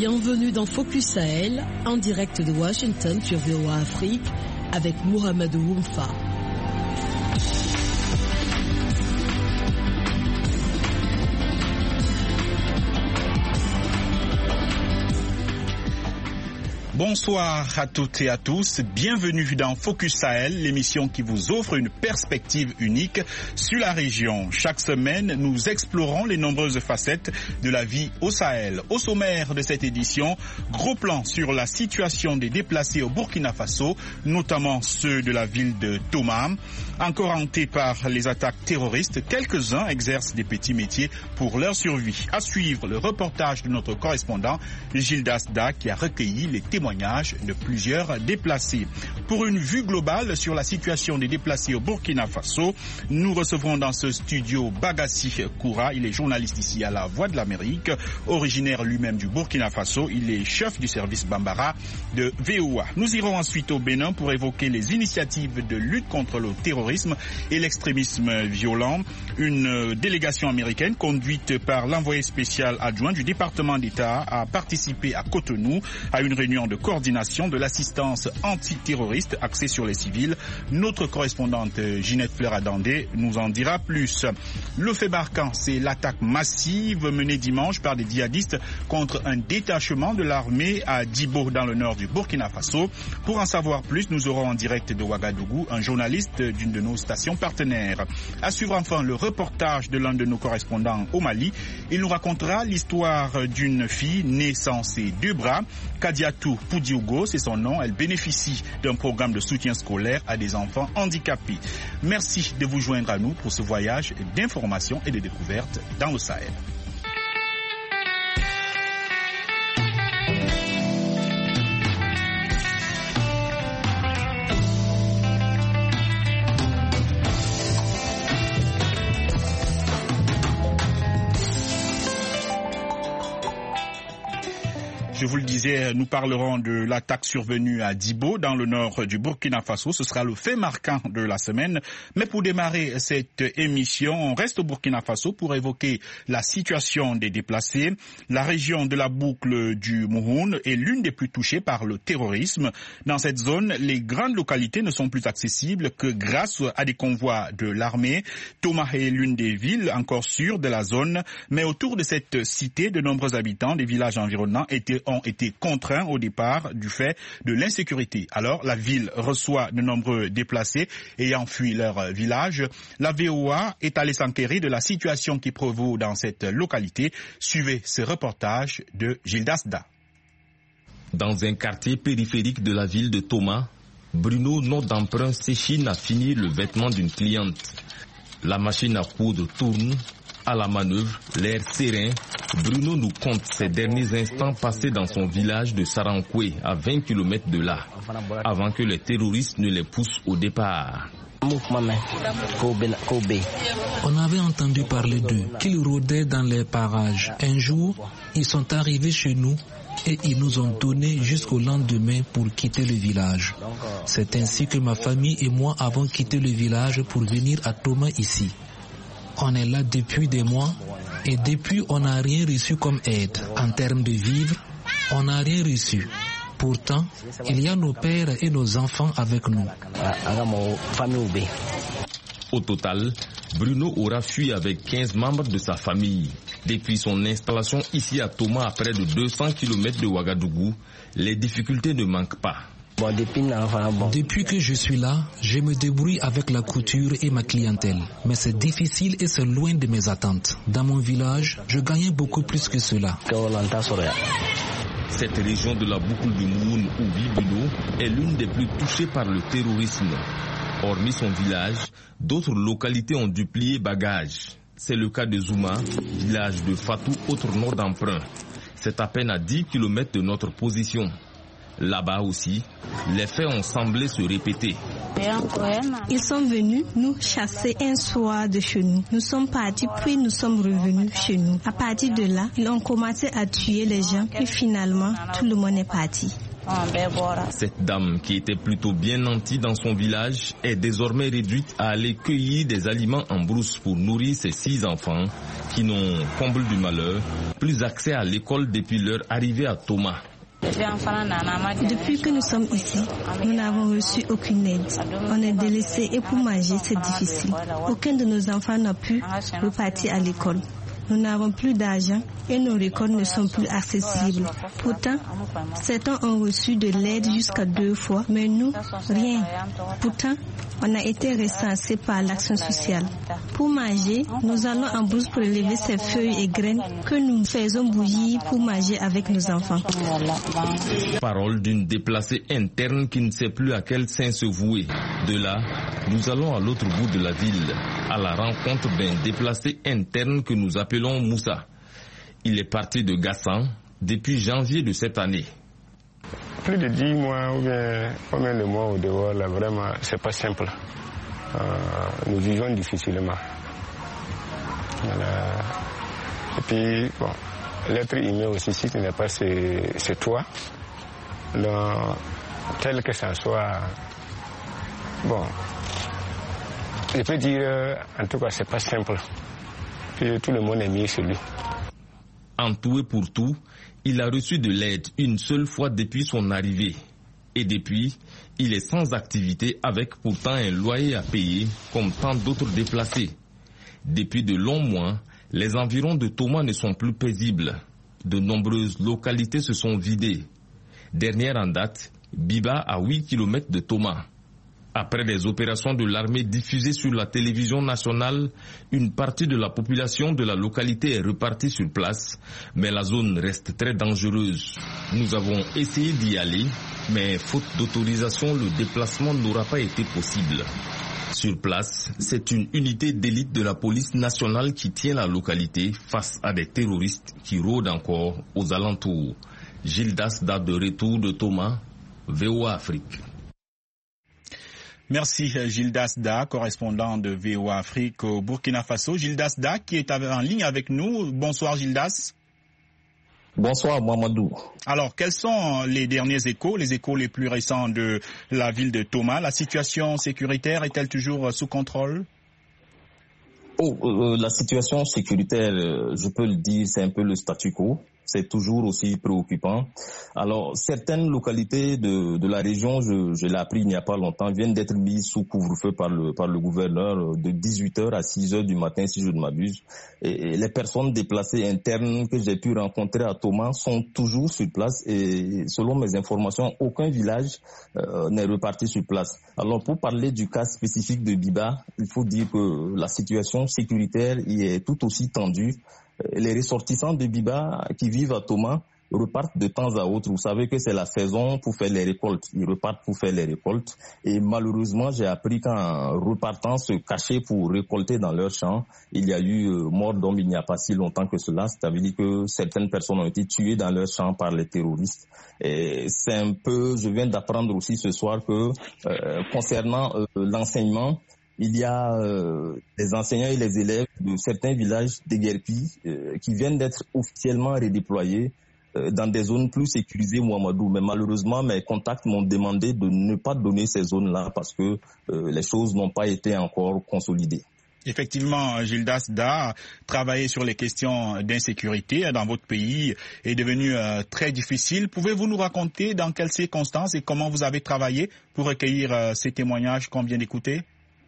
Bienvenue dans Focus Sahel, en direct de Washington sur VOA Afrique, avec Mohamedou Woumfa. Bonsoir à toutes et à tous, bienvenue dans Focus Sahel, l'émission qui vous offre une perspective unique sur la région. Chaque semaine, nous explorons les nombreuses facettes de la vie au Sahel. Au sommaire de cette édition, gros plan sur la situation des déplacés au Burkina Faso, notamment ceux de la ville de Toma. Encore hantés par les attaques terroristes, quelques-uns exercent des petits métiers pour leur survie. À suivre le reportage de notre correspondant Gildas Da qui a recueilli les témoignages de plusieurs déplacés. Pour une vue globale sur la situation des déplacés au Burkina Faso, nous recevrons dans ce studio Bagassi Koura. Il est journaliste ici à la Voix de l'Amérique, originaire lui-même du Burkina Faso. Il est chef du service Bambara de VOA. Nous irons ensuite au Bénin pour évoquer les initiatives de lutte contre le terrorisme et l'extrémisme violent. Une délégation américaine conduite par l'envoyé spécial adjoint du département d'État a participé à Cotonou à une réunion de coordination de l'assistance antiterroriste axée sur les civils. Notre correspondante Ginette Fleur-Adandé nous en dira plus. Le fait marquant, c'est l'attaque massive menée dimanche par des djihadistes contre un détachement de l'armée à Djibo dans le nord du Burkina Faso. Pour en savoir plus, nous aurons en direct de Ouagadougou un journaliste d'une de nos stations partenaires. À suivre enfin le reportage de l'un de nos correspondants au Mali. Il nous racontera l'histoire d'une fille née sans ses deux bras. Kadiatou Poudiougo, c'est son nom. Elle bénéficie d'un programme de soutien scolaire à des enfants handicapés. Merci de vous joindre à nous pour ce voyage d'information et de découverte dans le Sahel. Je vous le disais, nous parlerons de l'attaque survenue à Djibo, dans le nord du Burkina Faso. Ce sera le fait marquant de la semaine. Mais pour démarrer cette émission, on reste au Burkina Faso pour évoquer la situation des déplacés. La région de la boucle du Mouhoun est l'une des plus touchées par le terrorisme. Dans cette zone, les grandes localités ne sont plus accessibles que grâce à des convois de l'armée. Toma est l'une des villes encore sûres de la zone. Mais autour de cette cité, de nombreux habitants des villages environnants ont été contraints au départ du fait de l'insécurité. Alors, la ville reçoit de nombreux déplacés ayant fui leur village. La VOA est allée s'enquérir de la situation qui prévaut dans cette localité. Suivez ce reportage de Gildas Da. Dans un quartier périphérique de la ville de Toma, Bruno note d'emprunt s'échine à finir le vêtement d'une cliente. La machine à coudre tourne. À la manœuvre, l'air serein, Bruno nous compte ses derniers instants passés dans son village de Sarankoué, à 20 km de là, avant que les terroristes ne les poussent au départ. On avait entendu parler d'eux, qu'ils rôdaient dans les parages. Un jour, ils sont arrivés chez nous et ils nous ont donné jusqu'au lendemain pour quitter le village. C'est ainsi que ma famille et moi avons quitté le village pour venir à Toma ici. On est là depuis des mois et depuis on n'a rien reçu comme aide. En termes de vivres, on n'a rien reçu. Pourtant, il y a nos pères et nos enfants avec nous. Au total, Bruno aura fui avec 15 membres de sa famille. Depuis son installation ici à Toma à près de 200 km de Ouagadougou, les difficultés ne manquent pas. Depuis que je suis là, je me débrouille avec la couture et ma clientèle. Mais c'est difficile et c'est loin de mes attentes. Dans mon village, je gagnais beaucoup plus que cela. Cette région de la boucle du Mouhoun ou Bruno est l'une des plus touchées par le terrorisme. Hormis son village, d'autres localités ont dû plier bagages. C'est le cas de Zouma, village de Fatou, autre nom d'emprunt. C'est à peine à 10 km de notre position. Là-bas aussi, les faits ont semblé se répéter. Ils sont venus nous chasser un soir de chez nous. Nous sommes partis, puis nous sommes revenus chez nous. À partir de là, ils ont commencé à tuer les gens et finalement, tout le monde est parti. Cette dame, qui était plutôt bien nantie dans son village, est désormais réduite à aller cueillir des aliments en brousse pour nourrir ses 6 enfants qui n'ont, comble du malheur, plus accès à l'école depuis leur arrivée à Toma. Depuis que nous sommes ici, nous n'avons reçu aucune aide. On est délaissés et pour manger, c'est difficile. Aucun de nos enfants n'a pu repartir à l'école. Nous n'avons plus d'argent et nos récoltes ne sont plus accessibles. Pourtant, certains ont reçu de l'aide jusqu'à 2 fois, mais nous, rien. Pourtant, on a été recensés par l'action sociale. Pour manger, nous allons en brousse pour élever ces feuilles et graines que nous faisons bouillir pour manger avec nos enfants. Parole d'une déplacée interne qui ne sait plus à quel saint se vouer. De là, nous allons à l'autre bout de la ville, à la rencontre d'un déplacé interne que nous appelons Moussa. Il est parti de Gassan depuis janvier de cette année. Plus de 10 mois ou bien combien de mois au dehors, là, vraiment, c'est pas simple. Nous vivons difficilement. Voilà. Et puis, bon, l'être humain aussi, si tu n'es pas c'est toi. Donc, tel que ça soit, bon, je peux dire, en tout cas, c'est pas simple. Puis tout le monde est mis sur lui. En tout et pour tout, il a reçu de l'aide une seule fois depuis son arrivée. Et depuis, il est sans activité avec pourtant un loyer à payer comme tant d'autres déplacés. Depuis de longs mois, les environs de Toma ne sont plus paisibles. De nombreuses localités se sont vidées. Dernière en date, Biba à 8 km de Toma. Après les opérations de l'armée diffusées sur la télévision nationale, une partie de la population de la localité est repartie sur place, mais la zone reste très dangereuse. Nous avons essayé d'y aller, mais faute d'autorisation, le déplacement n'aura pas été possible. Sur place, c'est une unité d'élite de la police nationale qui tient la localité face à des terroristes qui rôdent encore aux alentours. Gildas Da de retour de Toma, VOA Afrique. Merci Gildas Da, correspondant de VOA Afrique au Burkina Faso. Gildas Da qui est en ligne avec nous. Bonsoir Gildas. Bonsoir Mamadou. Alors, quels sont les derniers échos, les échos les plus récents de la ville de Toma? La situation sécuritaire est-elle toujours sous contrôle? La situation sécuritaire, je peux le dire, c'est un peu le statu quo. C'est toujours aussi préoccupant. Alors, certaines localités de la région, je l'ai appris il n'y a pas longtemps, viennent d'être mises sous couvre-feu par le gouverneur de 18h à 6h du matin, si je ne m'abuse. Et les personnes déplacées internes que j'ai pu rencontrer à Toma sont toujours sur place et selon mes informations, aucun village n'est reparti sur place. Alors, pour parler du cas spécifique de Biba, il faut dire que la situation sécuritaire y est tout aussi tendue. Les ressortissants de Biba qui vivent à Toma repartent de temps à autre. Vous savez que c'est la saison pour faire les récoltes. Ils repartent pour faire les récoltes. Et malheureusement, j'ai appris qu'en repartant se cacher pour récolter dans leur champ, il y a eu mort d'homme il n'y a pas si longtemps que cela. C'est-à-dire que certaines personnes ont été tuées dans leur champ par les terroristes. Et c'est un peu, je viens d'apprendre aussi ce soir que concernant l'enseignement, il y a les enseignants et les élèves de certains villages déguerpis qui viennent d'être officiellement redéployés dans des zones plus sécurisées, Mohamedou. Mais malheureusement, mes contacts m'ont demandé de ne pas donner ces zones-là parce que les choses n'ont pas été encore consolidées. Effectivement, Gildas Da, travailler sur les questions d'insécurité dans votre pays est devenu très difficile. Pouvez-vous nous raconter dans quelles circonstances et comment vous avez travaillé pour recueillir ces témoignages qu'on vient d'écouter?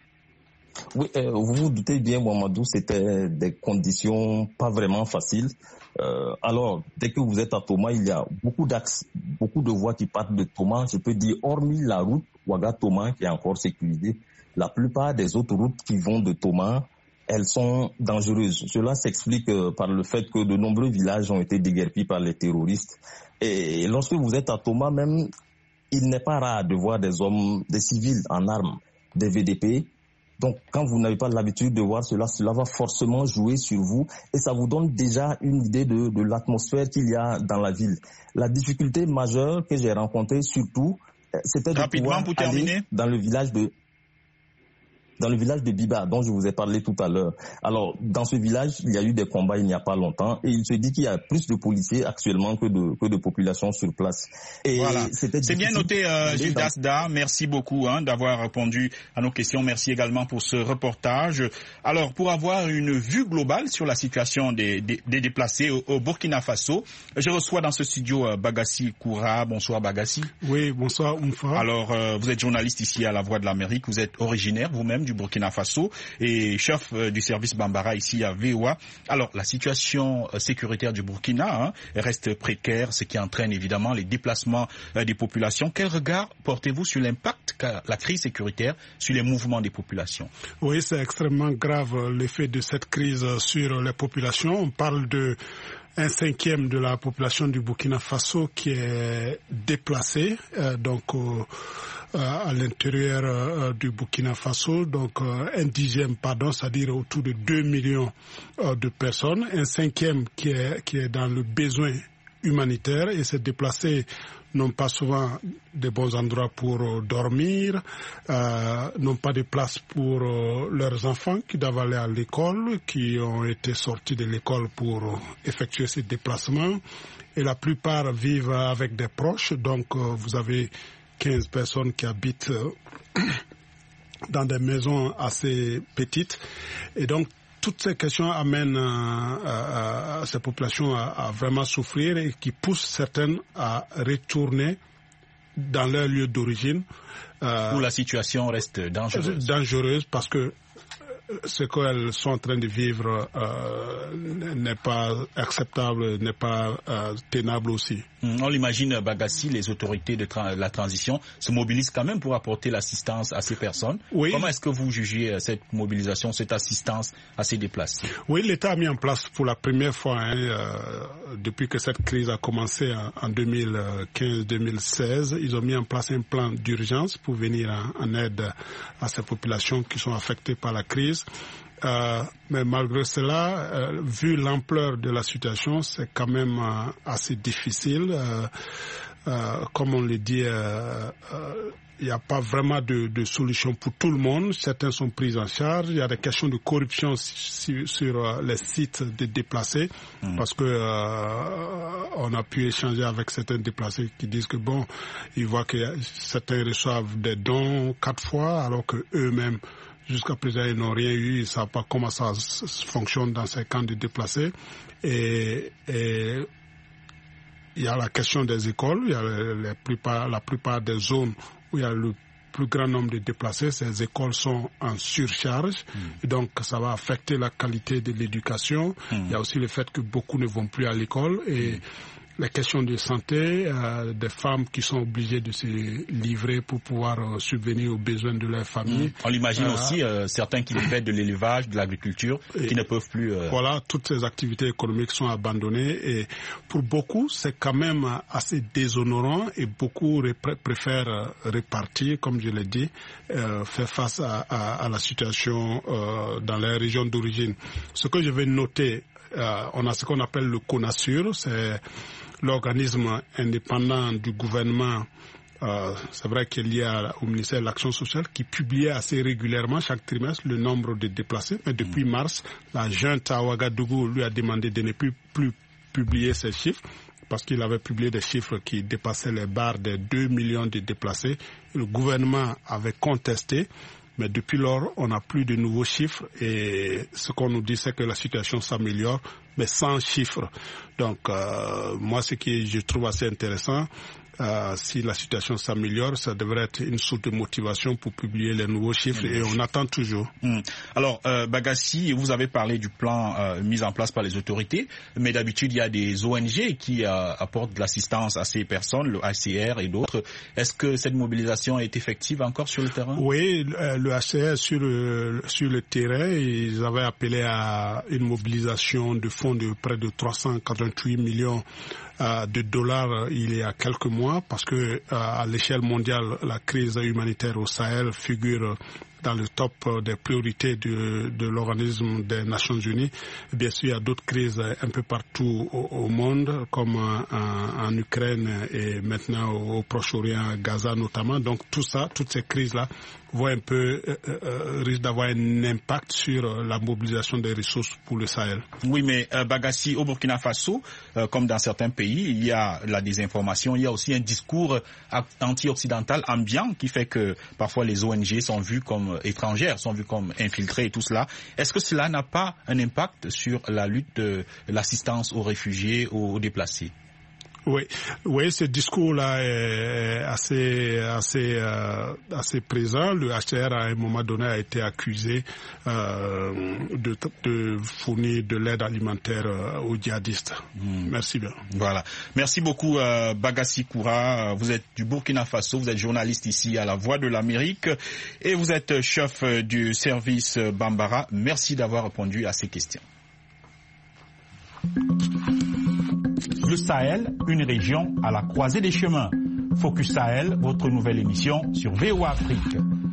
Oui, vous vous doutez bien, Mamadou, c'était des conditions pas vraiment faciles. Alors, dès que vous êtes à Toma, il y a beaucoup d'axes, beaucoup de voies qui partent de Toma. Je peux dire, hormis la route Ouaga-Toma qui est encore sécurisée, la plupart des autres routes qui vont de Toma, elles sont dangereuses. Cela s'explique par le fait que de nombreux villages ont été déguerpis par les terroristes. Et lorsque vous êtes à Toma, même, il n'est pas rare de voir des hommes, des civils en armes, des VDP. Donc, quand vous n'avez pas l'habitude de voir cela, cela va forcément jouer sur vous et ça vous donne déjà une idée de l'atmosphère qu'il y a dans la ville. La difficulté majeure que j'ai rencontrée surtout, c'était de pouvoir aller dans le village de... dans le village de Biba, dont je vous ai parlé tout à l'heure. Alors, dans ce village, il y a eu des combats il n'y a pas longtemps, et il se dit qu'il y a plus de policiers actuellement que de population sur place. Et voilà. C'est bien noté, Gilles Dasda. Merci beaucoup d'avoir répondu à nos questions. Merci également pour ce reportage. Alors, pour avoir une vue globale sur la situation des déplacés au Burkina Faso, je reçois dans ce studio Bagassi Koura. Bonsoir Bagassi. Oui, bonsoir Oumfa. Alors, vous êtes journaliste ici à La Voix de l'Amérique. Vous êtes originaire vous-même du Burkina Faso et chef du service Bambara ici à VOA. Alors, la situation sécuritaire du Burkina reste précaire, ce qui entraîne évidemment les déplacements des populations. Quel regard portez-vous sur l'impact qu'a la crise sécuritaire sur les mouvements des populations? Oui, c'est extrêmement grave l'effet de cette crise sur les populations. On parle de 1/5 de la population du Burkina Faso qui est déplacée, à l'intérieur du Burkina Faso, donc 1/10, c'est-à-dire autour de 2 millions de personnes, 1/5 qui est dans le besoin humanitaire, et ces déplacés n'ont pas souvent de bons endroits pour dormir, n'ont pas de place pour leurs enfants qui doivent aller à l'école, qui ont été sortis de l'école pour effectuer ces déplacements, et la plupart vivent avec des proches, donc vous avez 15 personnes qui habitent dans des maisons assez petites, et donc toutes ces questions amènent ces populations à vraiment souffrir et qui poussent certaines à retourner dans leur lieu d'origine. Où la situation reste dangereuse. Dangereuse parce que ce qu'elles sont en train de vivre n'est pas acceptable, n'est pas tenable aussi. On l'imagine, Bagassi, les autorités de la transition se mobilisent quand même pour apporter l'assistance à ces personnes. Oui. Comment est-ce que vous jugez cette mobilisation, cette assistance à ces déplacés? Oui, l'État a mis en place pour la première fois, depuis que cette crise a commencé en 2015-2016, ils ont mis en place un plan d'urgence pour venir en aide à ces populations qui sont affectées par la crise. Mais malgré cela, vu l'ampleur de la situation, c'est quand même assez difficile. Comme on le dit, il n'y a pas vraiment de solution pour tout le monde. Certains sont pris en charge. Il y a des questions de corruption sur les sites de déplacés, parce que on a pu échanger avec certains déplacés qui disent que ils voient que certains reçoivent des dons 4 fois, alors que eux-mêmes jusqu'à présent, ils n'ont rien eu, ils ne savent pas comment ça fonctionne dans ces camps de déplacés. Et il y a la question des écoles, il y a la plupart des zones où il y a le plus grand nombre de déplacés, ces écoles sont en surcharge, et donc ça va affecter la qualité de l'éducation. Il y a aussi le fait que beaucoup ne vont plus à l'école, et les questions de santé, des femmes qui sont obligées de se livrer pour pouvoir subvenir aux besoins de leur famille. On l'imagine aussi, certains qui dépendent de l'élevage, de l'agriculture, qui ne peuvent plus... Voilà, toutes ces activités économiques sont abandonnées, et pour beaucoup, c'est quand même assez déshonorant, et beaucoup préfèrent repartir, comme je l'ai dit, faire face à la situation dans les régions d'origine. Ce que je vais noter, on a ce qu'on appelle le CONASUR, c'est l'organisme indépendant du gouvernement. C'est vrai qu'il y a au ministère de l'Action sociale qui publiait assez régulièrement chaque trimestre le nombre de déplacés, mais depuis mars, la junte à Ouagadougou lui a demandé de ne plus publier ces chiffres, parce qu'il avait publié des chiffres qui dépassaient les barres des 2 millions de déplacés. Le gouvernement avait contesté, mais depuis lors, on n'a plus de nouveaux chiffres, et ce qu'on nous dit, c'est que la situation s'améliore, mais sans chiffres. Donc, moi, ce que je trouve assez intéressant, si la situation s'améliore, ça devrait être une source de motivation pour publier les nouveaux chiffres, et on attend toujours. Alors, Bagassi, vous avez parlé du plan mis en place par les autorités, mais d'habitude, il y a des ONG qui apportent de l'assistance à ces personnes, le HCR et d'autres. Est-ce que cette mobilisation est effective encore sur le terrain? Oui, le HCR sur le terrain, ils avaient appelé à une mobilisation de fonds de près de 388 millions de dollars il y a quelques mois, parce que à l'échelle mondiale, la crise humanitaire au Sahel figure dans le top des priorités de l'organisme des Nations Unies. Bien sûr, il y a d'autres crises un peu partout au monde, comme en Ukraine et maintenant au Proche-Orient, Gaza notamment. Donc tout ça, toutes ces crises-là vont un peu risquent d'avoir un impact sur la mobilisation des ressources pour le Sahel. Oui, mais Bagassi, au Burkina Faso, comme dans certains pays, il y a la désinformation, il y a aussi un discours anti-occidental ambiant qui fait que parfois les ONG sont vues comme étrangères, sont vues comme infiltrées et tout cela. Est-ce que cela n'a pas un impact sur la lutte de l'assistance aux réfugiés, aux déplacés? Oui, ce discours-là est assez présent. Le HCR, à un moment donné, a été accusé de fournir de l'aide alimentaire aux djihadistes. Merci bien. Voilà. Merci beaucoup, Bagassi Koura. Vous êtes du Burkina Faso, vous êtes journaliste ici à La Voix de l'Amérique et vous êtes chef du service Bambara. Merci d'avoir répondu à ces questions. Le Sahel, une région à la croisée des chemins. Focus Sahel, votre nouvelle émission sur VOA Afrique.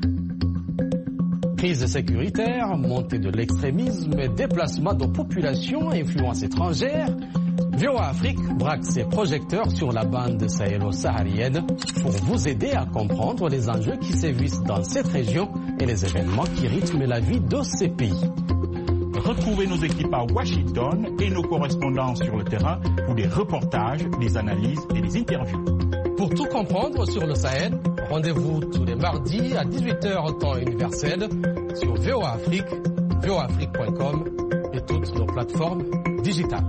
Crise sécuritaire, montée de l'extrémisme, déplacement de populations, influence étrangère. VOA Afrique braque ses projecteurs sur la bande sahélo-saharienne pour vous aider à comprendre les enjeux qui sévissent dans cette région et les événements qui rythment la vie de ces pays. Retrouvez nos équipes à Washington et nos correspondants sur le terrain pour des reportages, des analyses et des interviews. Pour tout comprendre sur le Sahel, rendez-vous tous les mardis à 18h temps universel sur VOA Afrique, voaafrique.com et toutes nos plateformes digitales.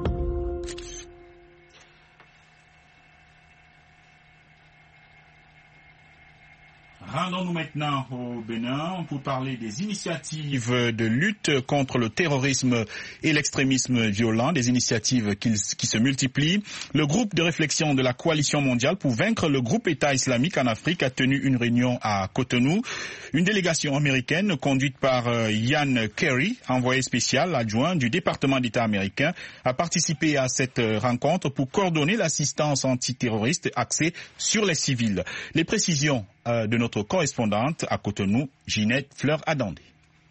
Rendons-nous maintenant au Bénin pour parler des initiatives de lutte contre le terrorisme et l'extrémisme violent, des initiatives qui se multiplient. Le groupe de réflexion de la Coalition mondiale pour vaincre le groupe État islamique en Afrique a tenu une réunion à Cotonou. Une délégation américaine conduite par Ian Kerry, envoyé spécial adjoint du département d'État américain, a participé à cette rencontre pour coordonner l'assistance antiterroriste axée sur les civils. Les précisions de notre correspondante à Cotonou, Ginette Fleur-Adandé.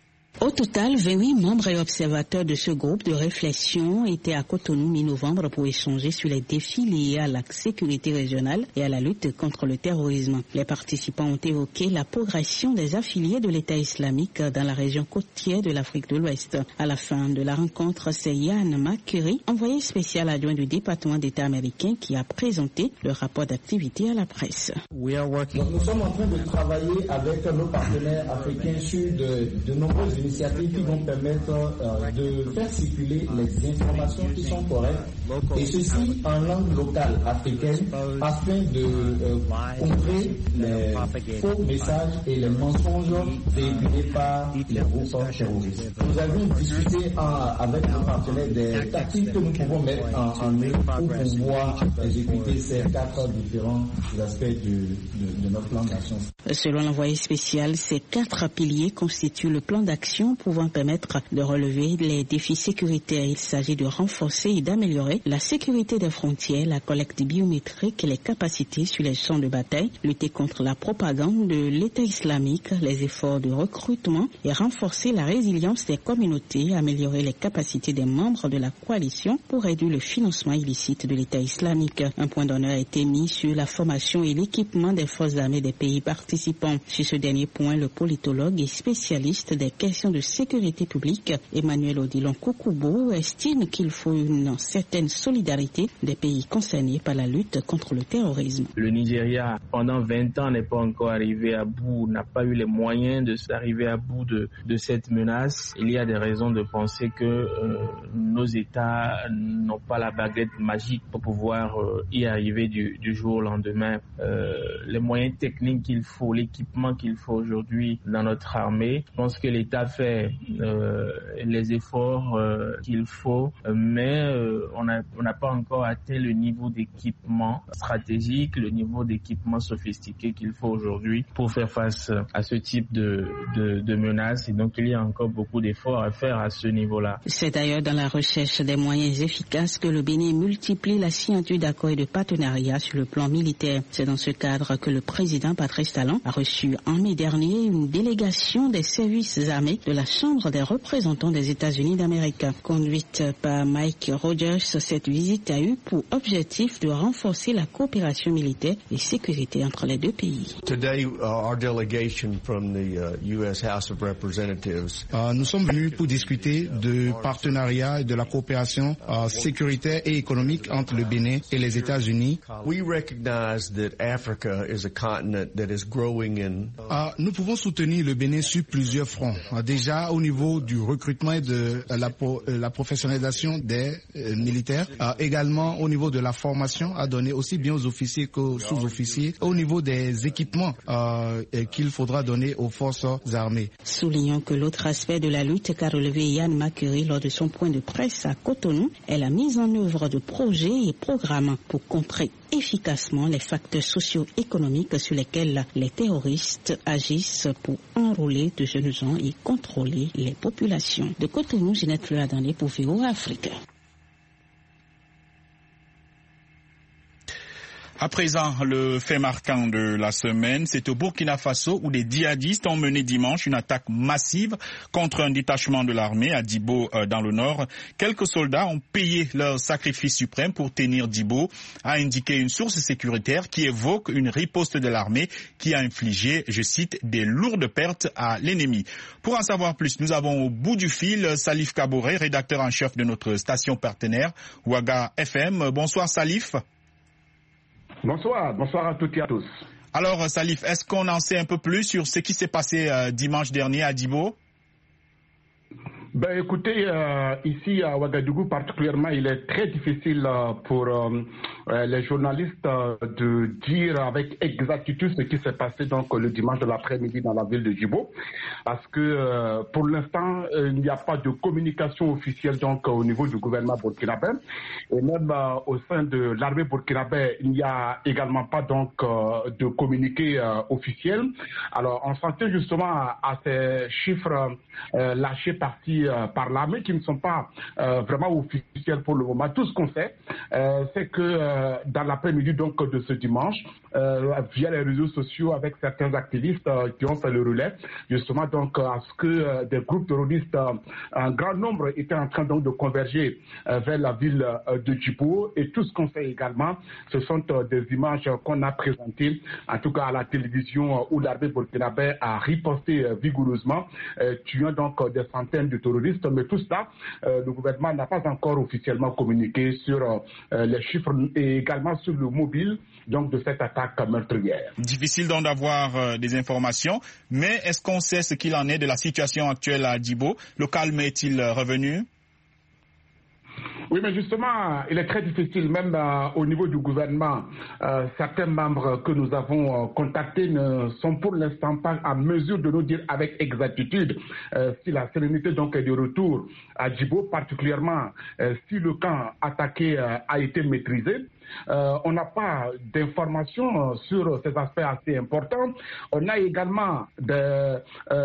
Au total, 28 membres et observateurs de ce groupe de réflexion étaient à Cotonou mi-novembre pour échanger sur les défis liés à la sécurité régionale et à la lutte contre le terrorisme. Les participants ont évoqué la progression des affiliés de l'État islamique dans la région côtière de l'Afrique de l'Ouest. À la fin de la rencontre, c'est Ian McCurry, envoyé spécial adjoint du département d'État américain, qui a présenté le rapport d'activité à la presse. Nous sommes en train de travailler avec nos partenaires africains sur de nombreuses initiatives qui vont permettre de faire circuler les informations qui sont correctes, et ceci en langue locale africaine, afin de contrer les faux messages et les mensonges véhiculés par les groupes terroristes. Nous avons discuté avec nos partenaires des tactiques que nous pouvons mettre en œuvre pour pouvoir exécuter ces 4 différents aspects de notre plan d'action. Selon l'envoyé spécial, ces 4 piliers constituent le plan d'action pouvant permettre de relever les défis sécuritaires. Il s'agit de renforcer et d'améliorer la sécurité des frontières, la collecte biométrique et les capacités sur les champs de bataille, lutter contre la propagande de l'État islamique, les efforts de recrutement et renforcer la résilience des communautés, améliorer les capacités des membres de la coalition pour réduire le financement illicite de l'État islamique. Un point d'honneur a été mis sur la formation et l'équipement des forces armées des pays participants. Sur ce dernier point, le politologue et spécialiste des questions de sécurité publique, Emmanuel Odilon Koukoubo, estime qu'il faut une certaine solidarité des pays concernés par la lutte contre le terrorisme. Le Nigeria, pendant 20 ans, n'est pas encore arrivé à bout, n'a pas eu les moyens d'arriver à bout de cette menace. Il y a des raisons de penser que nos États n'ont pas la baguette magique pour pouvoir y arriver du jour au lendemain. Les moyens techniques qu'il faut, l'équipement qu'il faut aujourd'hui dans notre armée, je pense que l'État fait les efforts qu'il faut, mais on n'a pas encore atteint le niveau d'équipement stratégique, le niveau d'équipement sophistiqué qu'il faut aujourd'hui pour faire face à ce type de menaces. Et donc il y a encore beaucoup d'efforts à faire à ce niveau-là. C'est d'ailleurs dans la recherche des moyens efficaces que le Bénin multiplie la signature d'accords et de partenariats sur le plan militaire. C'est dans ce cadre que le président Patrice Talon a reçu en mai dernier une délégation des services armés de la Chambre des représentants des États-Unis d'Amérique. Conduite par Mike Rogers, cette visite a eu pour objectif de renforcer la coopération militaire et sécurité entre les deux pays. Today, our delegation from the U.S. House of Representatives. Nous sommes venus pour discuter de partenariat et de la coopération sécuritaire et économique entre le Bénin et les États-Unis. We recognize that Africa is a continent that is growing in. Nous pouvons soutenir le Bénin sur plusieurs fronts. Déjà au niveau du recrutement et de la professionnalisation des militaires, également au niveau de la formation à donner aussi bien aux officiers qu'aux sous-officiers, au niveau des équipements qu'il faudra donner aux forces armées. Soulignons que l'autre aspect de la lutte qu'a relevé Yann Makeri lors de son point de presse à Cotonou est la mise en œuvre de projets et programmes pour contrer efficacement les facteurs socio-économiques sur lesquels les terroristes agissent pour enrôler de jeunes gens et contrôler les populations. De Cotonou, Ginette Leadandé pour VOA Afrique. À présent, le fait marquant de la semaine, c'est au Burkina Faso où des djihadistes ont mené dimanche une attaque massive contre un détachement de l'armée à Djibo dans le nord. Quelques soldats ont payé leur sacrifice suprême pour tenir Djibo, a indiqué une source sécuritaire qui évoque une riposte de l'armée qui a infligé, je cite, des lourdes pertes à l'ennemi. Pour en savoir plus, nous avons au bout du fil Salif Kaboré, rédacteur en chef de notre station partenaire Ouaga FM. Bonsoir Salif. Bonsoir à toutes et à tous. Alors Salif, est-ce qu'on en sait un peu plus sur ce qui s'est passé dimanche dernier à Djibo? Ben écoutez, ici à Ouagadougou particulièrement, il est très difficile pour les journalistes de dire avec exactitude ce qui s'est passé donc le dimanche de l'après-midi dans la ville de Djibo, parce que pour l'instant il n'y a pas de communication officielle donc au niveau du gouvernement burkinabé et même au sein de l'armée burkinabé il n'y a également pas donc de communiqué officiel. Alors on sentait justement à ces chiffres lâchés par l'armée qui ne sont pas vraiment officiels pour le moment. Tout ce qu'on sait, c'est que dans l'après-midi donc de ce dimanche, via les réseaux sociaux avec certains activistes qui ont fait le relais, justement donc à ce que des groupes terroristes, un grand nombre étaient en train donc de converger vers la ville de Djibo. Et tout ce qu'on sait également, ce sont des images qu'on a présentées, en tout cas à la télévision, où l'armée burkinabé a riposté vigoureusement, tuant donc des centaines de terroristes. Mais tout cela, le gouvernement n'a pas encore officiellement communiqué sur les chiffres et également sur le mobile donc de cette attaque meurtrière. Difficile donc d'avoir des informations, mais est-ce qu'on sait ce qu'il en est de la situation actuelle à Djibo? Le calme est-il revenu? Oui, mais justement, il est très difficile, même au niveau du gouvernement. Certains membres que nous avons contactés ne sont pour l'instant pas en mesure de nous dire avec exactitude si la sérénité donc est de retour à Djibo, particulièrement si le camp attaqué a été maîtrisé. On n'a pas d'informations sur ces aspects assez importants. On a également des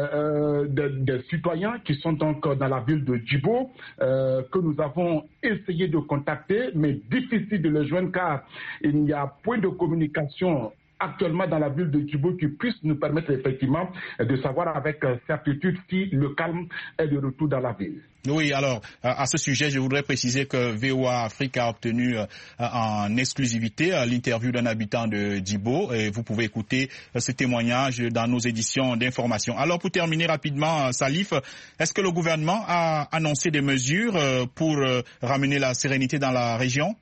citoyens qui sont donc dans la ville de Djibo que nous avons essayé de contacter, mais difficile de les joindre car il n'y a point de communication actuellement dans la ville de Djibo qui puisse nous permettre effectivement de savoir avec certitude si le calme est de retour dans la ville. Oui, alors à ce sujet, je voudrais préciser que VOA Afrique a obtenu en exclusivité l'interview d'un habitant de Djibo et vous pouvez écouter ce témoignage dans nos éditions d'information. Alors pour terminer rapidement, Salif, est-ce que le gouvernement a annoncé des mesures pour ramener la sérénité dans la région?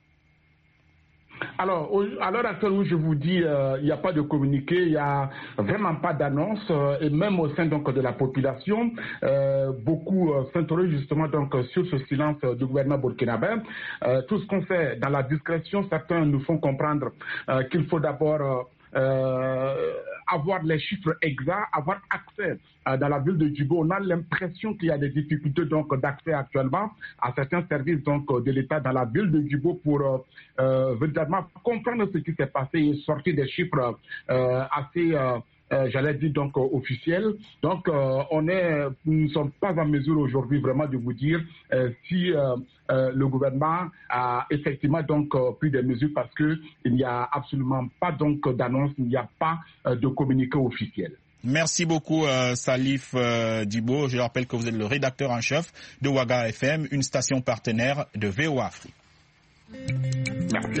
Alors, à l'heure actuelle où je vous dis, il n'y a pas de communiqué, il n'y a vraiment pas d'annonce, et même au sein donc de la population, beaucoup s'interrogent justement donc sur ce silence du gouvernement burkinabé. Tout ce qu'on fait dans la discrétion, certains nous font comprendre qu'il faut d'abord avoir les chiffres exacts, avoir accès dans la ville de Djibo. On a l'impression qu'il y a des difficultés donc d'accès actuellement à certains services donc de l'État dans la ville de Djibo pour véritablement comprendre ce qui s'est passé et sortir des chiffres assez j'allais dire donc officiel. Donc nous ne sommes pas en mesure aujourd'hui vraiment de vous dire si le gouvernement a effectivement donc pris des mesures parce que il n'y a absolument pas donc d'annonce, il n'y a pas de communiqué officiel. Merci beaucoup Salif Djibo. Je rappelle que vous êtes le rédacteur en chef de Ouaga FM, une station partenaire de VOA Afrique. Merci.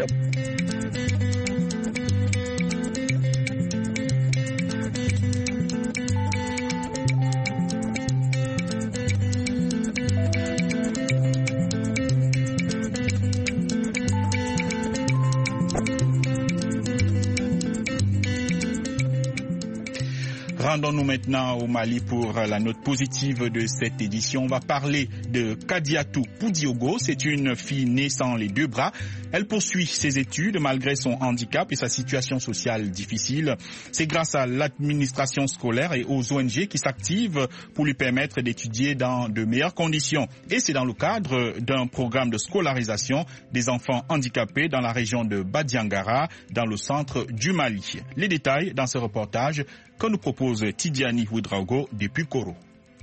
Rendons-nous maintenant au Mali pour la note positive de cette édition. On va parler de Kadiatou Poudiogo. C'est une fille née sans les deux bras. Elle poursuit ses études malgré son handicap et sa situation sociale difficile. C'est grâce à l'administration scolaire et aux ONG qui s'activent pour lui permettre d'étudier dans de meilleures conditions. Et c'est dans le cadre d'un programme de scolarisation des enfants handicapés dans la région de Badiangara, dans le centre du Mali. Les détails dans ce reportage que nous propose Tidjani Ouedraogo depuis Koro.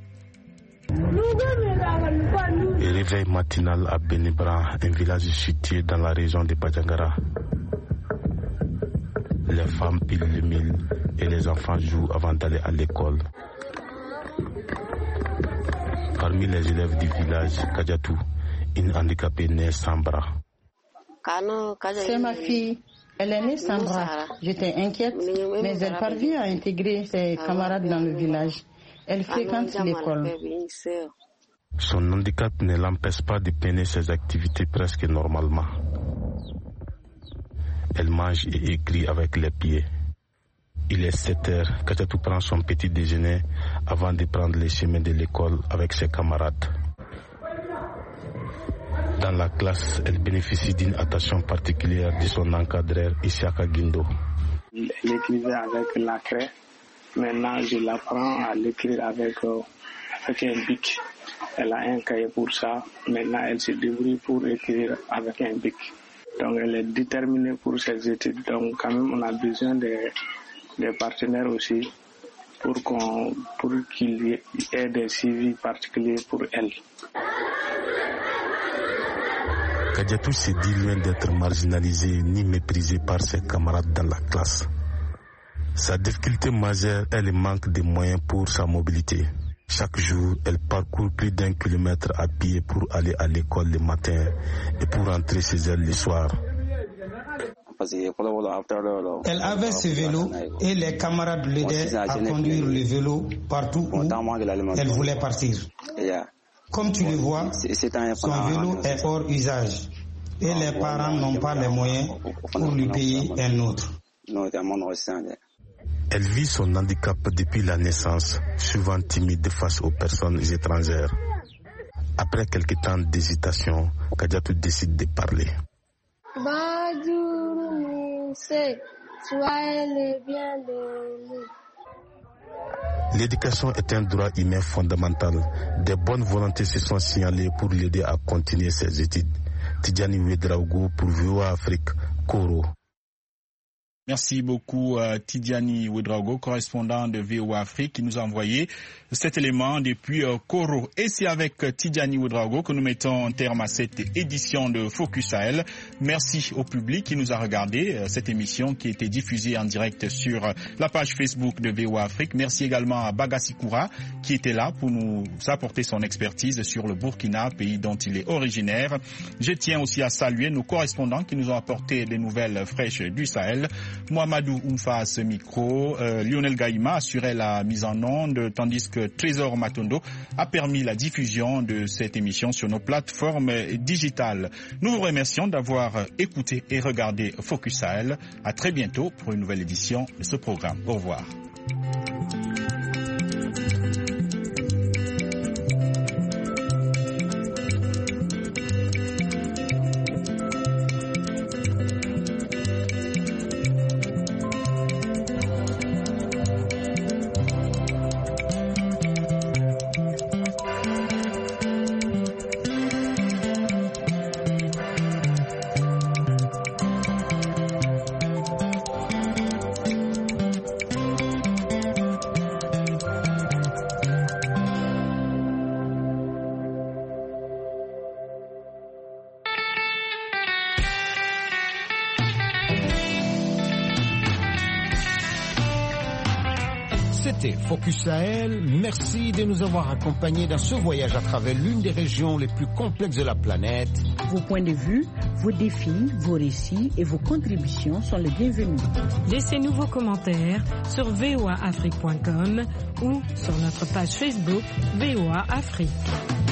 Réveil matinal à Benibra, un village situé dans la région de Badiangara. Les femmes pilent le mil et les enfants jouent avant d'aller à l'école. Parmi les élèves du village, Kadiatou, une handicapée née sans bras. C'est ma fille. Elle est née sans bras. J'étais inquiète, mais elle parvient à intégrer ses camarades dans le village. Elle fréquente l'école. Son handicap ne l'empêche pas de mener ses activités presque normalement. Elle mange et écrit avec les pieds. Il est 7 heures. Kadiatou prend son petit déjeuner avant de prendre les chemins de l'école avec ses camarades. Dans la classe, elle bénéficie d'une attention particulière de son encadreur Isiaka Guindo. Elle écrivait avec la craie. Maintenant, je l'apprends à l'écrire avec un bic. Elle a un cahier pour ça. Maintenant, elle se débrouille pour écrire avec un bic. Donc, elle est déterminée pour ses études. Donc, quand même, on a besoin des partenaires aussi pour qu'il y ait des suivis particuliers pour elle. Kadiatou se dit loin d'être marginalisé ni méprisé par ses camarades dans la classe. Sa difficulté majeure est le manque de moyens pour sa mobilité. Chaque jour, elle parcourt plus d'1 kilomètre à pied pour aller à l'école le matin et pour rentrer chez elle le soir. Elle avait ce vélo et les camarades l'aidaient à conduire le vélo partout où elle voulait partir. Comme tu le vois, son vélo est hors usage et les parents n'ont pas les moyens pour lui payer un autre. Elle vit son handicap depuis la naissance, souvent timide face aux personnes étrangères. Après quelques temps d'hésitation, Kadiatou décide de parler. Soyez les bienvenus. L'éducation est un droit humain fondamental. Des bonnes volontés se sont signalées pour l'aider à continuer ses études. Tidjani Ouedraogo pour VOA Afrique, Koro. Merci beaucoup Tidjani Ouedraogo, correspondant de VOA Afrique, qui nous a envoyé cet élément depuis Koro. Et c'est avec Tidjani Ouedraogo que nous mettons un terme à cette édition de Focus Sahel. Merci au public qui nous a regardé cette émission qui a été diffusée en direct sur la page Facebook de VOA Afrique. Merci également à Bagassi Koura qui était là pour nous apporter son expertise sur le Burkina, pays dont il est originaire. Je tiens aussi à saluer nos correspondants qui nous ont apporté des nouvelles fraîches du Sahel. Mohamedou Oumfa à ce micro, Lionel Gaïma assurait la mise en onde, tandis que Trésor Matondo a permis la diffusion de cette émission sur nos plateformes digitales. Nous vous remercions d'avoir écouté et regardé Focus Sahel. À très bientôt pour une nouvelle édition de ce programme. Au revoir. C'était Focus Sahel. Merci de nous avoir accompagnés dans ce voyage à travers l'une des régions les plus complexes de la planète. Vos points de vue, vos défis, vos récits et vos contributions sont les bienvenus. Laissez-nous vos commentaires sur voaafrique.com ou sur notre page Facebook VOA Afrique.